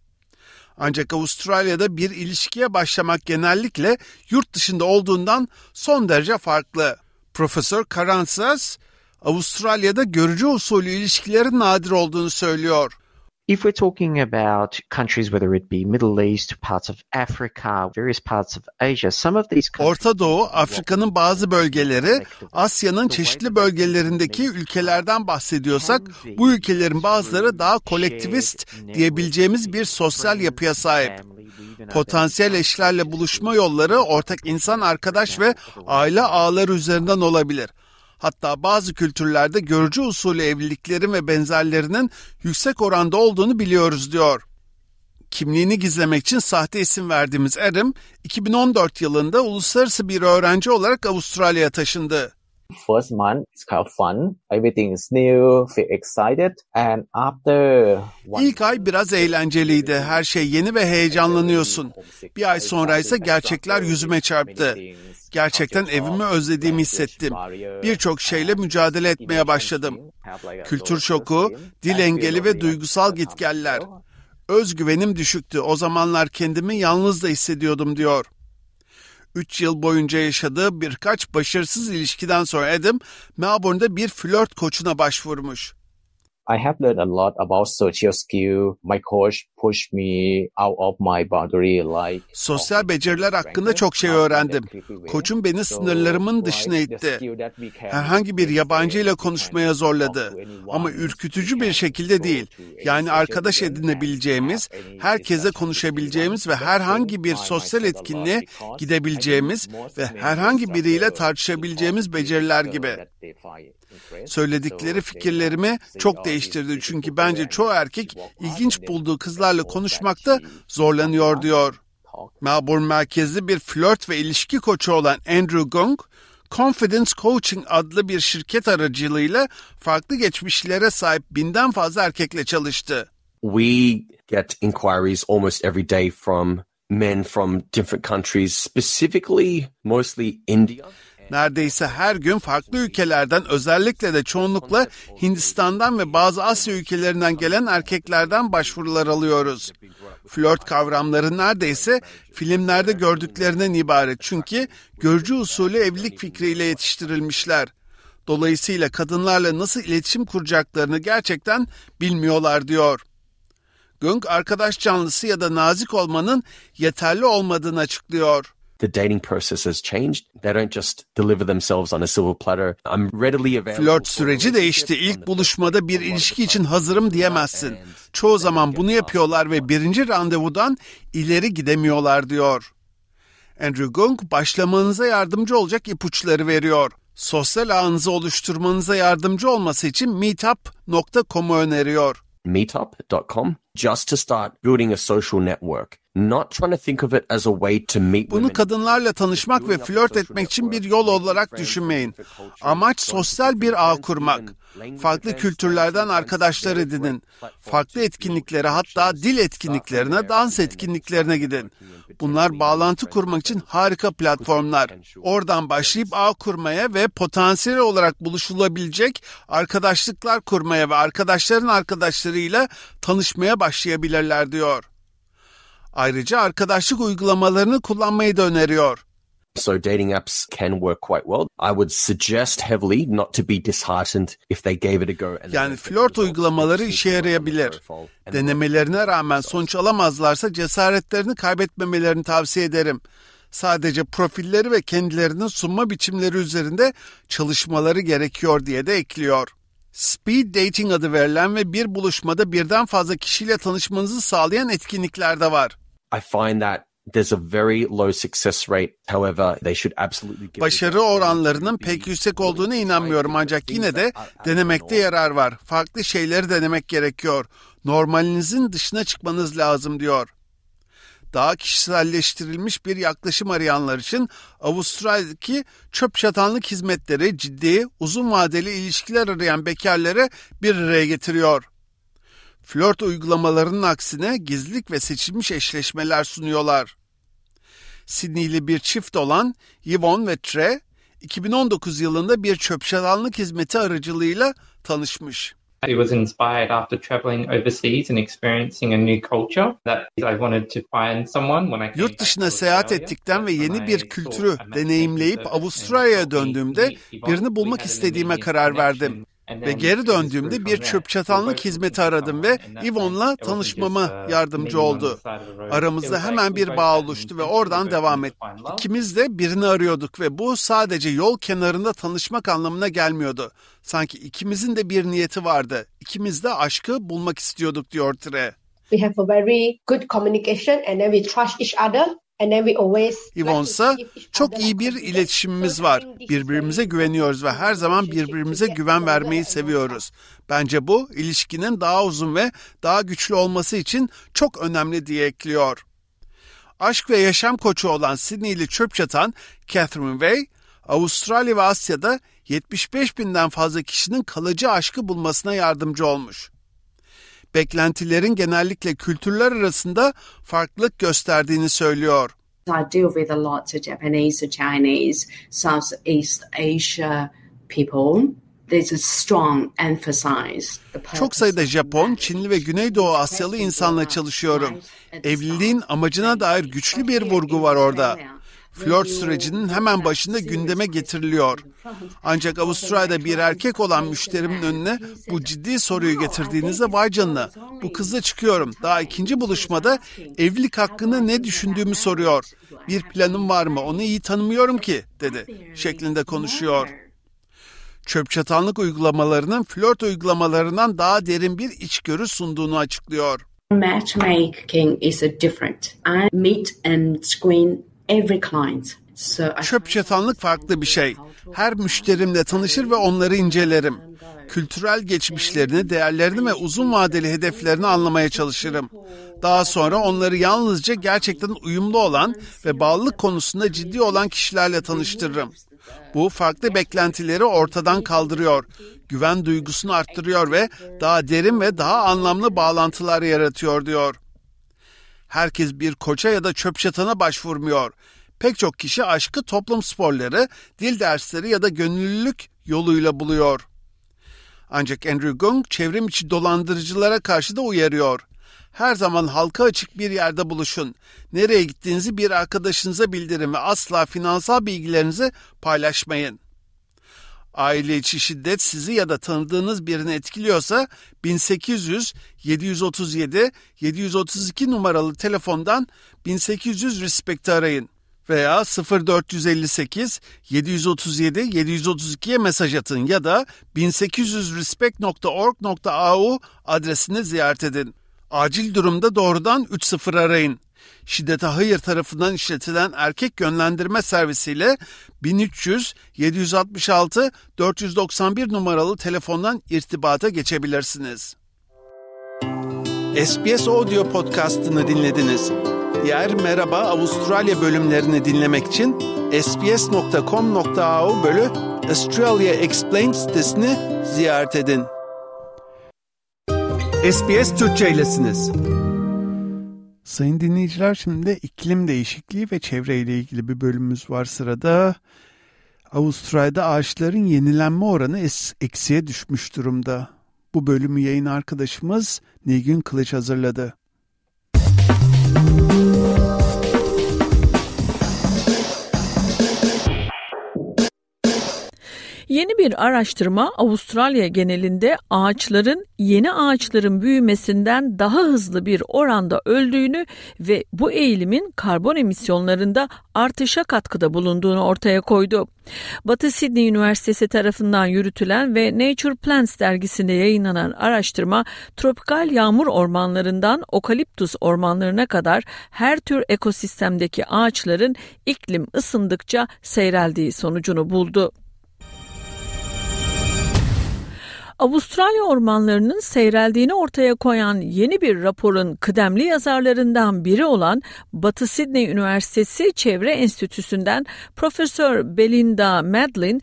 Ancak Avustralya'da bir ilişkiye başlamak genellikle yurt dışında olduğundan son derece farklı. Profesör Karantras, Avustralya'da görücü usulü ilişkilerin nadir olduğunu söylüyor. If we're talking about countries, whether it be Middle East, parts of Africa, various parts of Asia, some of these countries... Orta Doğu, Afrika'nın bazı bölgeleri, Asya'nın çeşitli bölgelerindeki ülkelerden bahsediyorsak, bu ülkelerin bazıları daha kolektivist diyebileceğimiz bir sosyal yapıya sahip. Potansiyel eşlerle buluşma yolları ortak insan, arkadaş ve aile ağları üzerinden olabilir. Hatta bazı kültürlerde görücü usulü evliliklerin ve benzerlerinin yüksek oranda olduğunu biliyoruz diyor. Kimliğini gizlemek için sahte isim verdiğimiz Adam, 2014 yılında uluslararası bir öğrenci olarak Avustralya'ya taşındı. First month it's kind of fun. Everything is new, feel excited, and after İlk ay biraz eğlenceliydi. Her şey yeni ve heyecanlanıyorsun. Bir ay sonra ise gerçekler yüzüme çarptı. Gerçekten evimi özlediğimi hissettim. Birçok şeyle mücadele etmeye başladım. Kültür şoku, dil engeli ve duygusal gitgeller. Özgüvenim düşüktü. O zamanlar kendimi yalnız da hissediyordum diyor. 3 yıl boyunca yaşadığı birkaç başarısız ilişkiden sonra Adam, Melbourne'da bir flört koçuna başvurmuş. I have learned a lot about social skill. My coach pushed me out of my boundary like sosyal beceriler hakkında çok şey öğrendim. Koçum beni sınırlarımın dışına itti. Herhangi bir yabancı ile konuşmaya zorladı. Ama ürkütücü bir şekilde değil. Yani arkadaş edinebileceğimiz, herkese konuşabileceğimiz ve herhangi bir sosyal etkinliğe gidebileceğimiz ve herhangi biriyle tartışabileceğimiz beceriler gibi. Söyledikleri fikirlerimi çok değiştirdi çünkü bence çoğu erkek ilginç bulduğu kızlarla konuşmakta zorlanıyor diyor. Melbourne merkezli bir flört ve ilişki koçu olan Andrew Gong, Confidence Coaching adlı bir şirket aracılığıyla farklı geçmişlere sahip 1000'den fazla erkekle çalıştı. We get inquiries almost every day from men from different countries, specifically mostly India. Neredeyse her gün farklı ülkelerden, özellikle de çoğunlukla Hindistan'dan ve bazı Asya ülkelerinden gelen erkeklerden başvurular alıyoruz. Flört kavramları neredeyse filmlerde gördüklerinden ibaret çünkü görücü usulü evlilik fikriyle yetiştirilmişler. Dolayısıyla kadınlarla nasıl iletişim kuracaklarını gerçekten bilmiyorlar diyor. Gong, arkadaş canlısı ya da nazik olmanın yeterli olmadığını açıklıyor. The dating process has changed. They don't just deliver themselves on a silver platter. I'm readily available. Flört süreci değişti. İlk buluşmada bir ilişki için hazırım diyemezsin. Çoğu zaman bunu yapıyorlar ve birinci randevudan ileri gidemiyorlar diyor. Andrew Gong, başlamanıza yardımcı olacak ipuçları veriyor. Sosyal ağınızı oluşturmanıza yardımcı olması için meetup.com'u öneriyor. Meetup.com, just to start building a social network. Not trying to think of it as a way to meet Bunu kadınlarla tanışmak ve flört etmek için bir yol olarak düşünmeyin. Amaç sosyal bir ağ kurmak. Farklı kültürlerden arkadaşlar edinin. Farklı etkinliklere, hatta dil etkinliklerine, dans etkinliklerine gidin. Bunlar bağlantı kurmak için harika platformlar. Oradan başlayıp ağ kurmaya ve potansiyel olarak buluşulabilecek arkadaşlıklar kurmaya ve arkadaşların arkadaşlarıyla tanışmaya başlayabilirler diyor. Ayrıca arkadaşlık uygulamalarını kullanmayı da öneriyor. So dating apps can work quite well. I would suggest heavily not to be disheartened if they gave it a go. Yani flört uygulamaları işe yarayabilir. Denemelerine rağmen sonuç alamazlarsa cesaretlerini kaybetmemelerini tavsiye ederim. Sadece profilleri ve kendilerinin sunma biçimleri üzerinde çalışmaları gerekiyor diye de ekliyor. Speed dating adı verilen ve bir buluşmada birden fazla kişiyle tanışmanızı sağlayan etkinlikler de var. I find that there's a very low success rate. However, they should absolutely give Başarı oranlarının pek yüksek olduğuna inanmıyorum ancak yine de denemekte yarar var. Farklı şeyleri denemek gerekiyor. Normalinizin dışına çıkmanız lazım diyor. Daha kişiselleştirilmiş bir yaklaşım arayanlar için Avustralya'daki çöp çatanlık hizmetleri ciddi, uzun vadeli ilişkiler arayan bekarları bir araya getiriyor. Flört uygulamalarının aksine gizlilik ve seçilmiş eşleşmeler sunuyorlar. Sydney'li bir çift olan Yvonne ve Trey, 2019 yılında bir çöp çatanlık hizmeti aracılığıyla tanışmış. It was inspired after traveling overseas and experiencing a new culture that I wanted to find someone when I came Yurt dışına seyahat ettikten ve yeni bir kültürü deneyimleyip Avustralya'ya döndüğümde birini bulmak istediğime karar verdim. Ve geri döndüğümde bir çöp çatanlık hizmeti aradım ve Yvonne'la tanışmama yardımcı oldu. Aramızda hemen bir bağ oluştu ve oradan devam ettik. İkimiz de birini arıyorduk ve bu sadece yol kenarında tanışmak anlamına gelmiyordu. Sanki ikimizin de bir niyeti vardı. İkimiz de aşkı bulmak istiyorduk diyor Trey. We have a very good communication and then we trust each other. Yvonne'sa çok iyi bir iletişimimiz var. Birbirimize güveniyoruz ve her zaman birbirimize güven vermeyi seviyoruz. Bence bu ilişkinin daha uzun ve daha güçlü olması için çok önemli diye ekliyor. Aşk ve yaşam koçu olan Sydney'li çöp çatan Catherine Way, Avustralya ve Asya'da 75.000'den fazla kişinin kalıcı aşkı bulmasına yardımcı olmuş. Beklentilerin genellikle kültürler arasında farklılık gösterdiğini söylüyor. I deal with a lot of Japanese, Chinese, Southeast Asia people. There's a strong emphasis. Çok sayıda Japon, Çinli ve Güneydoğu Asyalı insanla çalışıyorum. Evliliğin amacına dair güçlü bir vurgu var orada. Flört sürecinin hemen başında gündeme getiriliyor. Ancak Avustralya'da bir erkek olan müşterimin önüne bu ciddi soruyu getirdiğinizde vay canına, bu kızla çıkıyorum. Daha ikinci buluşmada evlilik hakkında ne düşündüğümü soruyor. Bir planım var mı? Onu iyi tanımıyorum ki, dedi. Şeklinde konuşuyor. Çöp çatanlık uygulamalarının flört uygulamalarından daha derin bir içgörü sunduğunu açıklıyor. Matchmaking is different. I meet and screen every client. Çöp çatanlık farklı bir şey. Her müşterimle tanışır ve onları incelerim. Kültürel geçmişlerini, değerlerini ve uzun vadeli hedeflerini anlamaya çalışırım. Daha sonra onları yalnızca gerçekten uyumlu olan ve bağlılık konusunda ciddi olan kişilerle tanıştırırım. Bu farklı beklentileri ortadan kaldırıyor, güven duygusunu arttırıyor ve daha derin ve daha anlamlı bağlantılar yaratıyor diyor. Herkes bir koça ya da çöp çatana başvurmuyor. Pek çok kişi aşkı toplum sporları, dil dersleri ya da gönüllülük yoluyla buluyor. Ancak Andrew Gung çevrim içi dolandırıcılara karşı da uyarıyor. Her zaman halka açık bir yerde buluşun. Nereye gittiğinizi bir arkadaşınıza bildirin ve asla finansal bilgilerinizi paylaşmayın. Aile içi şiddet sizi ya da tanıdığınız birini etkiliyorsa 1800-737-732 numaralı telefondan 1800 Respect'i arayın veya 0458-737-732'ye mesaj atın ya da 1800respect.org.au adresini ziyaret edin. Acil durumda doğrudan 30 arayın. Şiddete hayır tarafından işletilen erkek yönlendirme servisiyle 1300-766-491 numaralı telefondan irtibata geçebilirsiniz. SBS Audio Podcast'ını dinlediniz. Diğer Merhaba Avustralya bölümlerini dinlemek için sbs.com.au/Australia Explained sitesini ziyaret edin. SBS Türkçe'ylesiniz. Sayın dinleyiciler, şimdi iklim değişikliği ve çevreyle ilgili bir bölümümüz var sırada. Avustralya'da ağaçların yenilenme oranı eksiye düşmüş durumda. Bu bölümü yayın arkadaşımız Nilgün Kılıç hazırladı. Yeni bir araştırma Avustralya genelinde yeni ağaçların büyümesinden daha hızlı bir oranda öldüğünü ve bu eğilimin karbon emisyonlarında artışa katkıda bulunduğunu ortaya koydu. Batı Sydney Üniversitesi tarafından yürütülen ve Nature Plants dergisinde yayınlanan araştırma, tropikal yağmur ormanlarından okaliptus ormanlarına kadar her tür ekosistemdeki ağaçların iklim ısındıkça seyreldiği sonucunu buldu. Avustralya ormanlarının seyreldiğini ortaya koyan yeni bir raporun kıdemli yazarlarından biri olan Batı Sydney Üniversitesi Çevre Enstitüsü'nden Profesör Belinda Madeline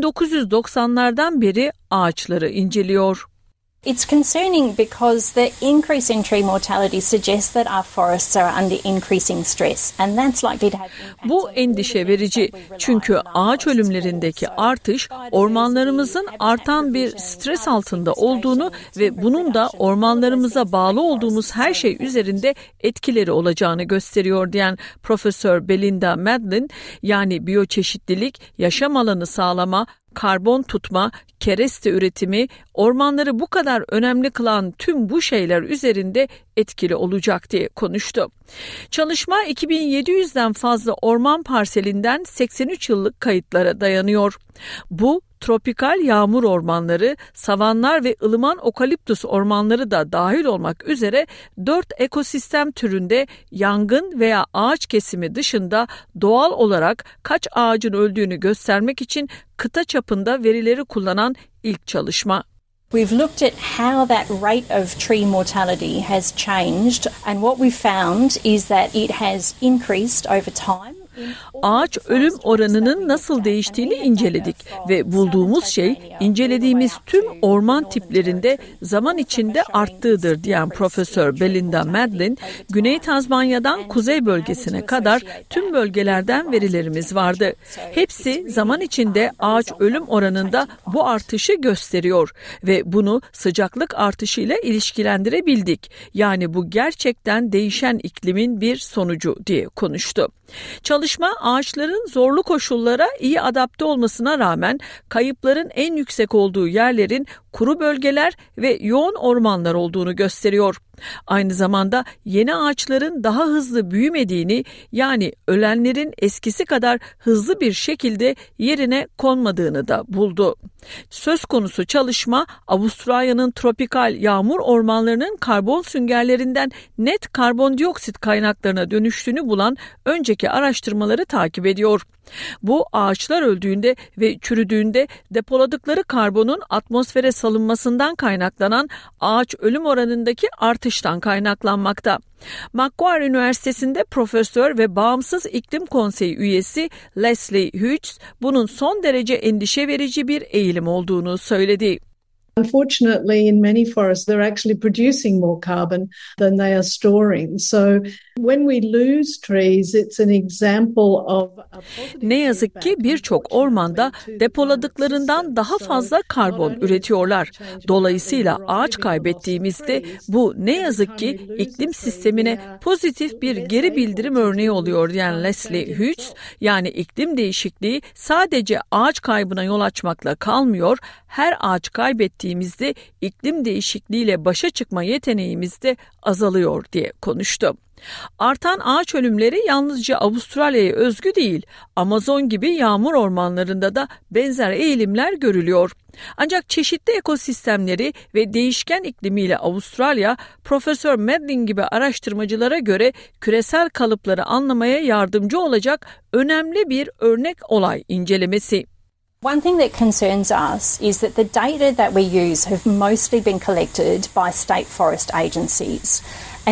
1990'lardan beri ağaçları inceliyor. It's concerning because the increase in tree mortality suggests that our forests are under increasing stress and that's likely to have impacts. Bu endişe verici çünkü ağaç ölümlerindeki artış ormanlarımızın artan bir stres altında olduğunu ve bunun da ormanlarımıza bağlı olduğumuz her şey üzerinde etkileri olacağını gösteriyor diyen Profesör Belinda Madeline, yani biyoçeşitlilik, yaşam alanı sağlama, karbon tutma, kereste üretimi, ormanları bu kadar önemli kılan tüm bu şeyler üzerinde etkili olacak diye konuştu. Çalışma 2700'den fazla orman parselinden 83 yıllık kayıtlara dayanıyor. Bu tropikal yağmur ormanları, savanlar ve ılıman okaliptus ormanları da dahil olmak üzere 4 ekosistem türünde yangın veya ağaç kesimi dışında doğal olarak kaç ağacın öldüğünü göstermek için kıta çapında verileri kullanan ilk çalışma. We've looked at how that rate of tree mortality has changed and what we found is that it has increased over time. Ağaç ölüm oranının nasıl değiştiğini inceledik ve bulduğumuz şey incelediğimiz tüm orman tiplerinde zaman içinde arttığıdır diyen Profesör Belinda Madeline, Güney Tazmanya'dan kuzey bölgesine kadar tüm bölgelerden verilerimiz vardı. Hepsi zaman içinde ağaç ölüm oranında bu artışı gösteriyor ve bunu sıcaklık artışıyla ilişkilendirebildik. Yani bu gerçekten değişen iklimin bir sonucu diye konuştu. Çalışma, ağaçların zorlu koşullara iyi adapte olmasına rağmen kayıpların en yüksek olduğu yerlerin kuru bölgeler ve yoğun ormanlar olduğunu gösteriyor. Aynı zamanda yeni ağaçların daha hızlı büyümediğini, yani ölenlerin eskisi kadar hızlı bir şekilde yerine konmadığını da buldu. Söz konusu çalışma, Avustralya'nın tropikal yağmur ormanlarının karbon süngerlerinden net karbondioksit kaynaklarına dönüştüğünü bulan önceki araştırmaları takip ediyor. Bu ağaçlar öldüğünde ve çürüdüğünde depoladıkları karbonun atmosfere salınmasından kaynaklanan ağaç ölüm oranındaki artıştan kaynaklanmakta. Macquarie Üniversitesi'nde profesör ve bağımsız iklim konseyi üyesi Leslie Hughes, bunun son derece endişe verici bir eğilim olduğunu söyledi. Unfortunately, in many forests, they're actually producing more carbon than they are storing. So when we lose trees, it's an example of Ne yazık ki birçok ormanda depoladıklarından daha fazla karbon üretiyorlar. Dolayısıyla ağaç kaybettiğimizde bu ne yazık ki iklim sistemine pozitif bir geri bildirim örneği oluyor diyen Leslie Hughes, yani iklim değişikliği sadece ağaç kaybına yol açmakla kalmıyor, her ağaç kaybettiğimizde iklim değişikliğiyle başa çıkma yeteneğimiz de azalıyor diye konuştu. Artan ağaç ölümleri yalnızca Avustralya'ya özgü değil, Amazon gibi yağmur ormanlarında da benzer eğilimler görülüyor. Ancak çeşitli ekosistemleri ve değişken iklimiyle Avustralya, Profesör Madeline gibi araştırmacılara göre küresel kalıpları anlamaya yardımcı olacak önemli bir örnek olay incelemesi. One thing that concerns us is that the data that we use have mostly been collected by state forest agencies.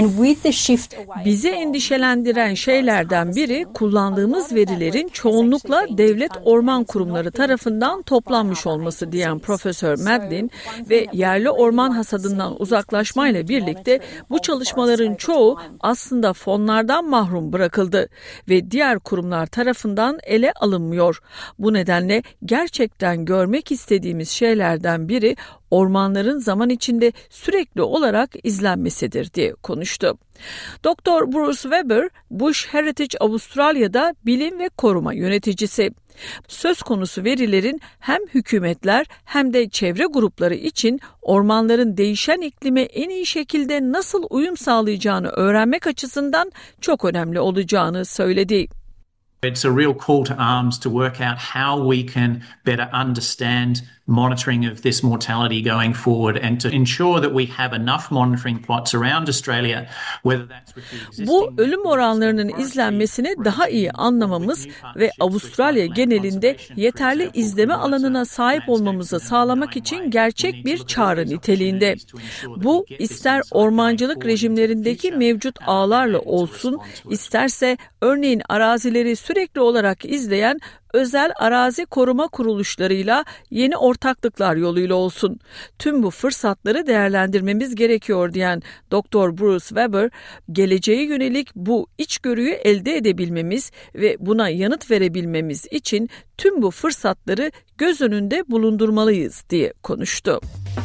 Bizi endişelendiren şeylerden biri, kullandığımız verilerin çoğunlukla devlet orman kurumları tarafından toplanmış olması diyen Profesör Madeline ve yerli orman hasadından uzaklaşmayla birlikte bu çalışmaların çoğu aslında fonlardan mahrum bırakıldı ve diğer kurumlar tarafından ele alınmıyor. Bu nedenle gerçekten görmek istediğimiz şeylerden biri ormanların zaman içinde sürekli olarak izlenmesidir diye konuştu. Dr. Bruce Weber, Bush Heritage Avustralya'da bilim ve koruma yöneticisi. Söz konusu verilerin hem hükümetler hem de çevre grupları için ormanların değişen iklime en iyi şekilde nasıl uyum sağlayacağını öğrenmek açısından çok önemli olacağını söyledi. It's a real call to arms to work out how we can better understand monitoring of this mortality going forward and to ensure that we have enough monitoring plots around Australia, whether that's with the existing... Bu ölüm oranlarının izlenmesini daha iyi anlamamız ve Avustralya genelinde yeterli izleme alanına sahip olmamızı sağlamak için gerçek bir çağrı niteliğinde. Bu ister ormancılık rejimlerindeki mevcut ağlarla olsun, isterse örneğin arazileri sürekli olarak izleyen özel arazi koruma kuruluşlarıyla yeni ortaklıklar yoluyla olsun. Tüm bu fırsatları değerlendirmemiz gerekiyor diyen Dr. Bruce Weber, geleceğe yönelik bu içgörüyü elde edebilmemiz ve buna yanıt verebilmemiz için tüm bu fırsatları göz önünde bulundurmalıyız diye konuştu.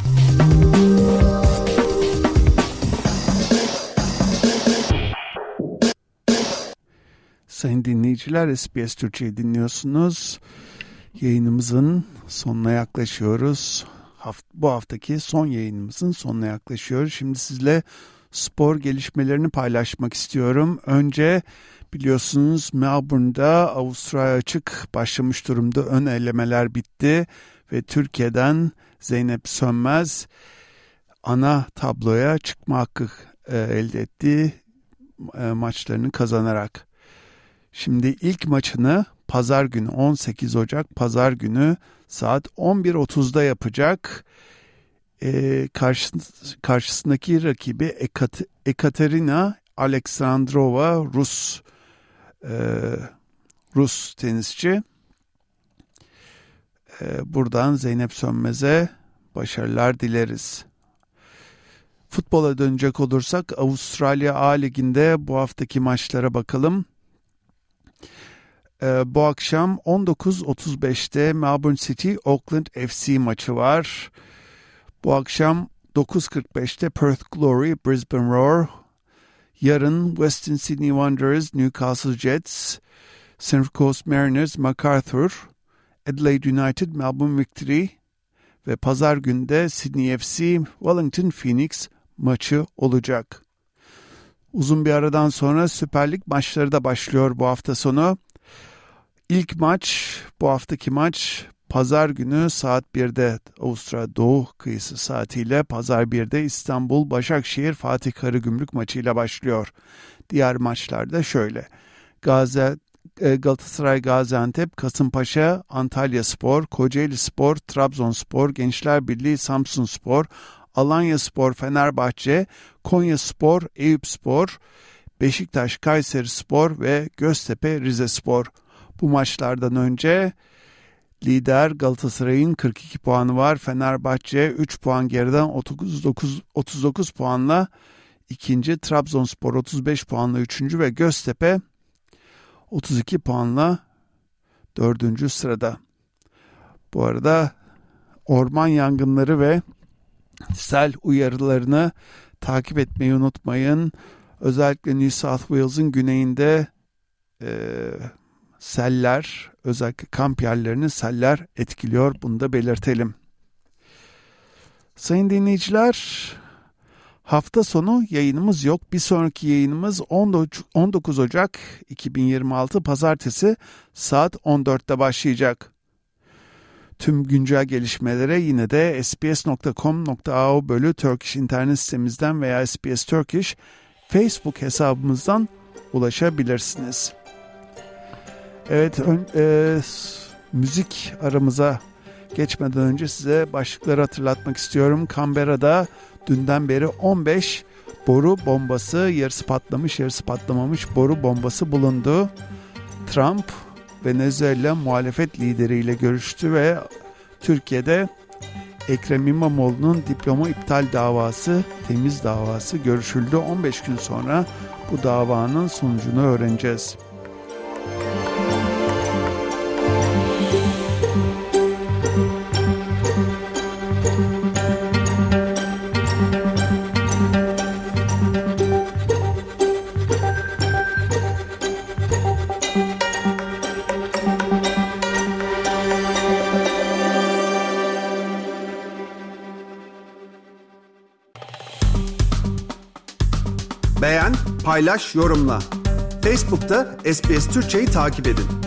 Sayın dinleyiciler, SBS Türkçe'yi dinliyorsunuz. Yayınımızın sonuna yaklaşıyoruz. Bu haftaki son yayınımızın sonuna yaklaşıyoruz. Şimdi sizle spor gelişmelerini paylaşmak istiyorum. Önce biliyorsunuz Melbourne'da Avustralya açık başlamış durumda. Ön elemeler bitti ve Türkiye'den Zeynep Sönmez ana tabloya çıkma hakkı elde etti maçlarını kazanarak. Şimdi ilk maçını pazar günü 18 Ocak pazar günü saat 11.30'da yapacak. Karşısındaki rakibi Ekaterina Alexandrova, Rus tenisçi. Buradan Zeynep Sönmez'e başarılar dileriz. Futbola dönecek olursak Avustralya A Ligi'nde bu haftaki maçlara bakalım. Bu akşam 19.35'te Melbourne City Auckland FC maçı var. Bu akşam 9.45'te Perth Glory Brisbane Roar. Yarın Western Sydney Wanderers Newcastle Jets, Central Coast Mariners MacArthur, Adelaide United Melbourne Victory ve pazar günde Sydney FC Wellington Phoenix maçı olacak. Uzun bir aradan sonra Süper Lig maçları da başlıyor bu hafta sonu. İlk maç, bu haftaki maç pazar günü saat 1'de Avustralya Doğu kıyısı saatiyle pazar 1'de İstanbul Başakşehir Fatih Karagümrük maçıyla başlıyor. Diğer maçlarda şöyle: Galatasaray Gaziantep, Kasımpaşa Antalyaspor, Kocaelispor Trabzonspor, Gençler Birliği Samsunspor, Alanyaspor Fenerbahçe, Konyaspor Eyüpspor, Beşiktaş Kayserispor ve Göztepe Rizespor. Bu maçlardan önce lider Galatasaray'ın 42 puanı var. Fenerbahçe 3 puan geriden 39 puanla ikinci, Trabzonspor 35 puanla üçüncü ve Göztepe 32 puanla 4. sırada. Bu arada orman yangınları ve sel uyarılarını takip etmeyi unutmayın. Özellikle New South Wales'ın güneyinde seller, özellikle kamp yerlerini seller etkiliyor. Bunu da belirtelim. Sayın dinleyiciler, hafta sonu yayınımız yok. Bir sonraki yayınımız 19 Ocak 2026 Pazartesi saat 14'te başlayacak. Tüm güncel gelişmelere yine de sbs.com.au/Turkish internet sitemizden veya SBS Turkish Facebook hesabımızdan ulaşabilirsiniz. Evet, müzik aramıza geçmeden önce size başlıkları hatırlatmak istiyorum. Canberra'da dünden beri 15 boru bombası, yarısı patlamış yarısı patlamamış boru bombası bulundu. Trump, Venezuela muhalefet lideriyle görüştü ve Türkiye'de Ekrem İmamoğlu'nun diploma iptal davası, temiz davası görüşüldü. 15 gün sonra bu davanın sonucunu öğreneceğiz. Beğen, paylaş, yorumla. Facebook'ta SBS Türkçe'yi takip edin.